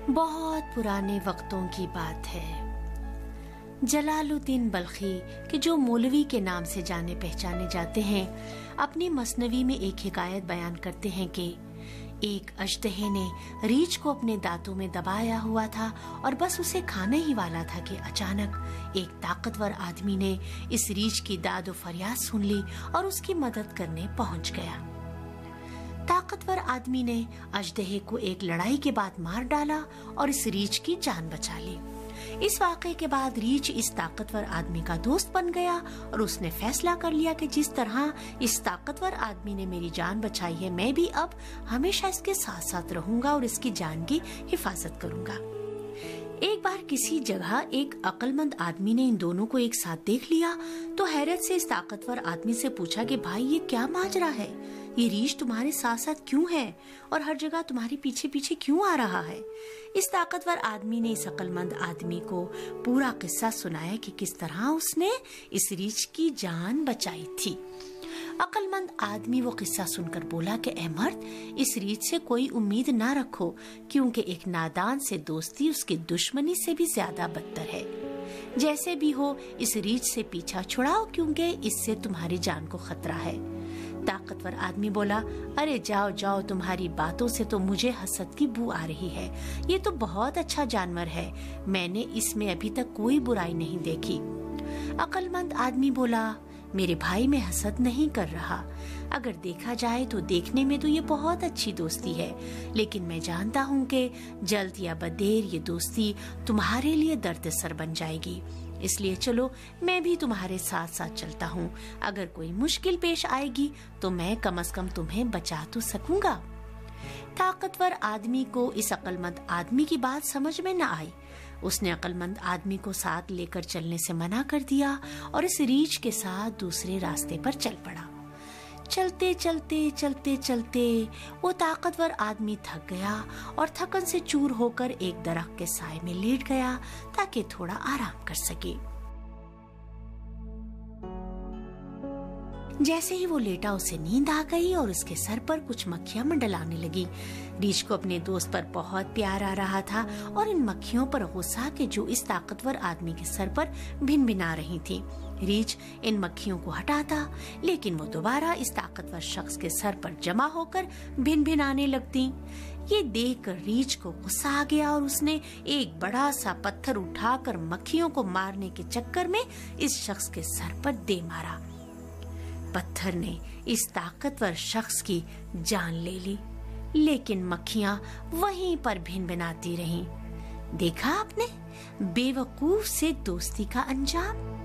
बहुत पुराने वक्तों की बात है। जलालुद्दीन बल्खी के जो मौलवी के नाम से जाने पहचाने जाते हैं, अपनी मसनवी में एक हिकायत बयान करते हैं कि एक अजदहे ने रीछ को अपने दांतों में दबाया हुआ था और बस उसे खाने ही वाला था कि अचानक एक ताकतवर आदमी ने इस रीछ की दाद और फरियाद सुन ली और उसकी मदद करने पहुंच गया। ताकतवर आदमी ने अजदहे को एक लड़ाई के बाद मार डाला और इस रीछ की जान बचा ली। इस वाक़े के बाद रीछ इस ताकतवर आदमी का दोस्त बन गया और उसने फैसला कर लिया कि जिस तरह इस ताकतवर आदमी ने मेरी जान बचाई है, मैं भी अब हमेशा इसके साथ साथ रहूंगा और इसकी जान की हिफाजत करूंगा। एक बार किसी जगह एक अक्लमंद आदमी ने इन दोनों को एक साथ देख लिया तो हैरत से इस ताकतवर आदमी से पूछा कि भाई, ये क्या माजरा है? ये रीछ तुम्हारे साथ साथ क्यों है और हर जगह तुम्हारे पीछे पीछे क्यों आ रहा है? इस ताकतवर आदमी ने इस अक्लमंद आदमी को पूरा किस्सा सुनाया कि किस तरह उसने इस रीछ की जान बचाई थी। अक्लमंद आदमी वो किस्सा सुनकर बोला कि ऐ मर्द, इस रीछ से कोई उम्मीद ना रखो, क्योंकि एक नादान से दोस्ती उसकी दुश्मनी से भी ज्यादा बदतर है। जैसे भी हो इस रीछ से पीछा छुड़ाओ, क्योंकि इससे तुम्हारी जान को खतरा है। ताकतवर आदमी बोला, अरे जाओ जाओ, तुम्हारी बातों से तो मुझे हसद की बू आ रही है। ये तो बहुत अच्छा जानवर है, मैंने इसमें अभी तक कोई बुराई नहीं देखी। अक्लमंद आदमी बोला, मेरे भाई, मैं हसद नहीं कर रहा। अगर देखा जाए तो देखने में तो ये बहुत अच्छी दोस्ती है, लेकिन मैं जानता हूँ कि जल्द या बदेर ये दोस्ती तुम्हारे लिए दर्द सर बन जाएगी। इसलिए चलो, मैं भी तुम्हारे साथ साथ चलता हूँ। अगर कोई मुश्किल पेश आएगी तो मैं कम से कम तुम्हें बचा तो सकूंगा। ताकतवर आदमी को इस अक्लमंद आदमी की बात समझ में न आई। उसने अक्लमंद आदमी को साथ लेकर चलने से मना कर दिया और इस रीछ के साथ दूसरे रास्ते पर चल पड़ा। चलते चलते चलते चलते वो ताकतवर आदमी थक गया और थकन से चूर होकर एक दरख्त के साए में लेट गया ताकि थोड़ा आराम कर सके। जैसे ही वो लेटा, उसे नींद आ गई और उसके सर पर कुछ मक्खियां मंडलाने लगी। रीछ को अपने दोस्त पर बहुत प्यार आ रहा था और इन मक्खियों पर गुस्सा के जो इस ताकतवर आदमी के सर पर भिनभिना रही थी। रीछ इन मक्खियों को हटाता, लेकिन वो दोबारा इस ताकतवर शख्स के सर पर जमा होकर भिनभिनाने लगती। ये देखकर रीछ को गुस्सा आ गया और उसने एक बड़ा सा पत्थर उठाकर मक्खियों को मारने के चक्कर में इस शख्स के सर पर दे मारा। पत्थर ने इस ताकतवर शख्स की जान ले ली, लेकिन मक्खियां वहीं पर भिनभिनाती रहीं। देखा आपने बेवकूफ से दोस्ती का अंजाम।